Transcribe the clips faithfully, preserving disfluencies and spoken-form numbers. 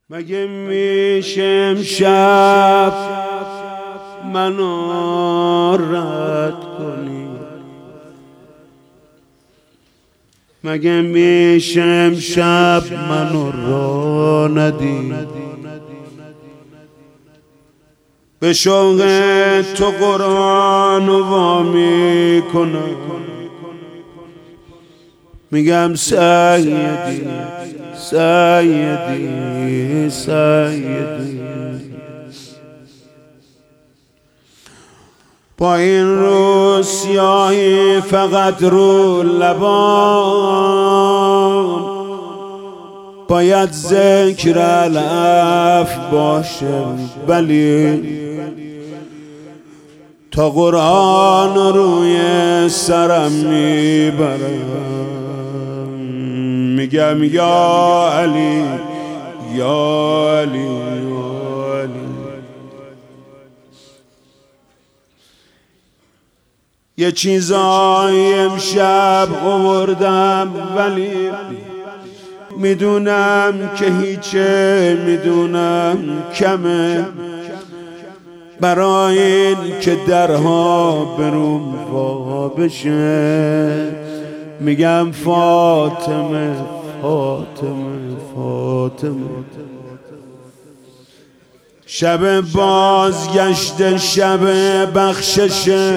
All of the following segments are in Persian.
مگه میشه امشب منو رد کنی؟ مگه میشه امشب منو را ندی؟ به شوق تو قرآن وا میکنم، میگم سیدی سیدی سیدی. با این رو سیاهی فقط رو لبان، باید ذکر الف باشه، ولی تا قرآن روی سرم میبرم، میگم یا علی یا علی یا علی. یه چیزایی امشب آوردم، ولی میدونم که هیچه، میدونم کمه، برای این که درها بروم وا بشه. میگم فاطمه فاطمه فاطمه. شب بازگشت، شب بخشش،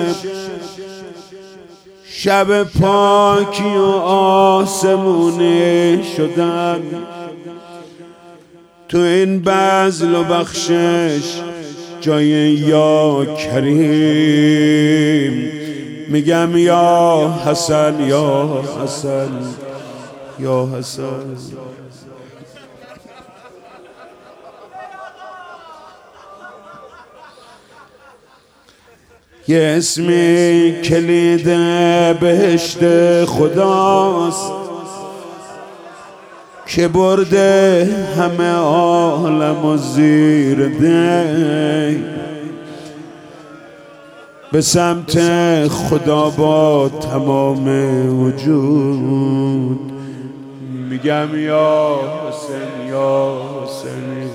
شب پاکی و آسمونی شدم. تو این بذل و بخشش جای یا کریم، میگم یا حسن یا حسن یا حسن. یه اسمی کلید بهشت خداست که برده همه عالم و زیر دی، به سمت خدا با تمام وجود. میگم یا حسین یا حسین،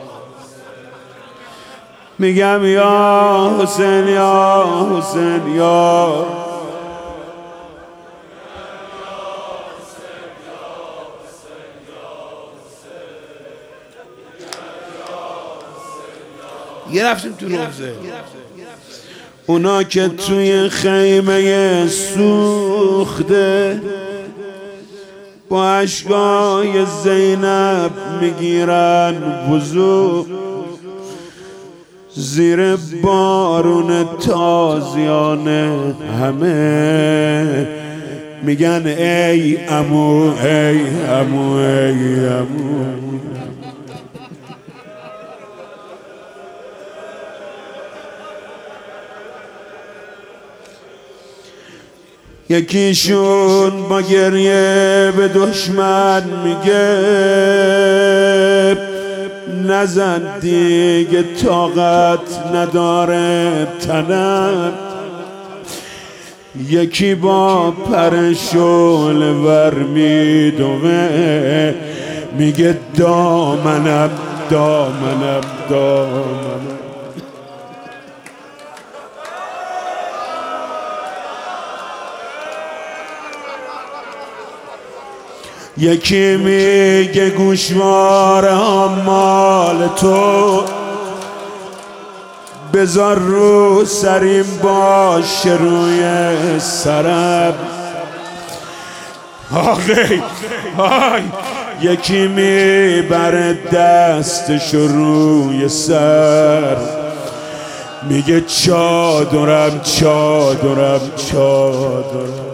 میگم یا حسین یا حسین یا. یه رفتیم تو روزه، اونا که توی خیمه سوخته با اشکای زینب میگیرن وضو، زیر بارون تازیان همه میگن ای عمو ای عمو ای عمو. یکیشون با گریه به دشمن میگه نزن دیگه، طاقت نداره تنم. یکی با پر شعله ور میدوه، میگه دامنم دامنم دامنم. یکی میگه گوشواره ها مال تو، بذار رو سریم باشه روی سرم. آخی آی. یکی میبره دستش روی سر، میگه چادرم چادرم چادرم.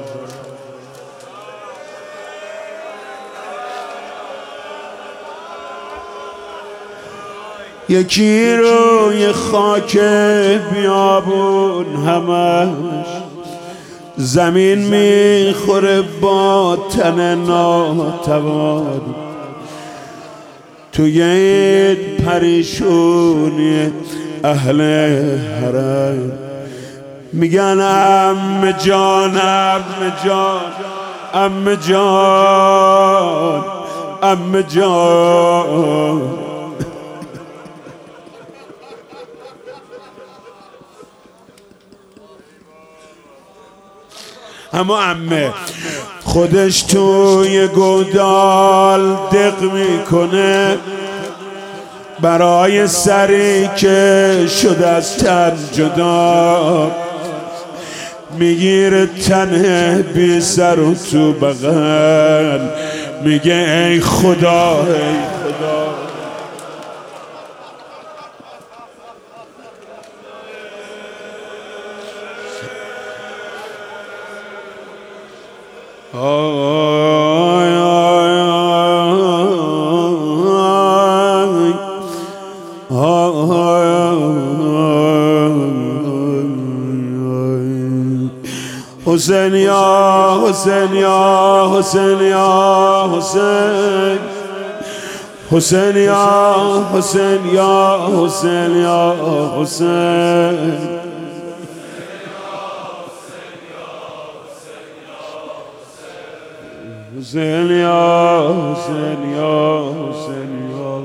یکی روی خاک بیابون همش زمین میخوره با تن ناتوان. توی این پریشونی اهل حرم میگن عمه جان عمه جان عمه جان عمه جان اما عمه خودش توی گودال دق میکنه برای سری که شد از تن جدا، میگیره تنه بی سر و تو بغل میگه ای خدا ای خدا. آی آی حسین یا حسین یا حسین یا حسین، حسین یا حسین یا حسین یا حسین، حسین یا حسین یا حسین یا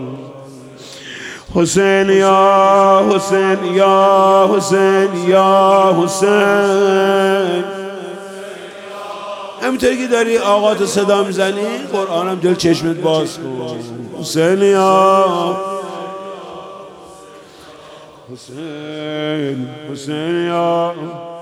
حسین یا حسین یا حسین یا حسین. همینطوری که داری آقا تو صدا میزنی قرآن هم دل چشمت باز کن. حسین یا حسین، حسین یا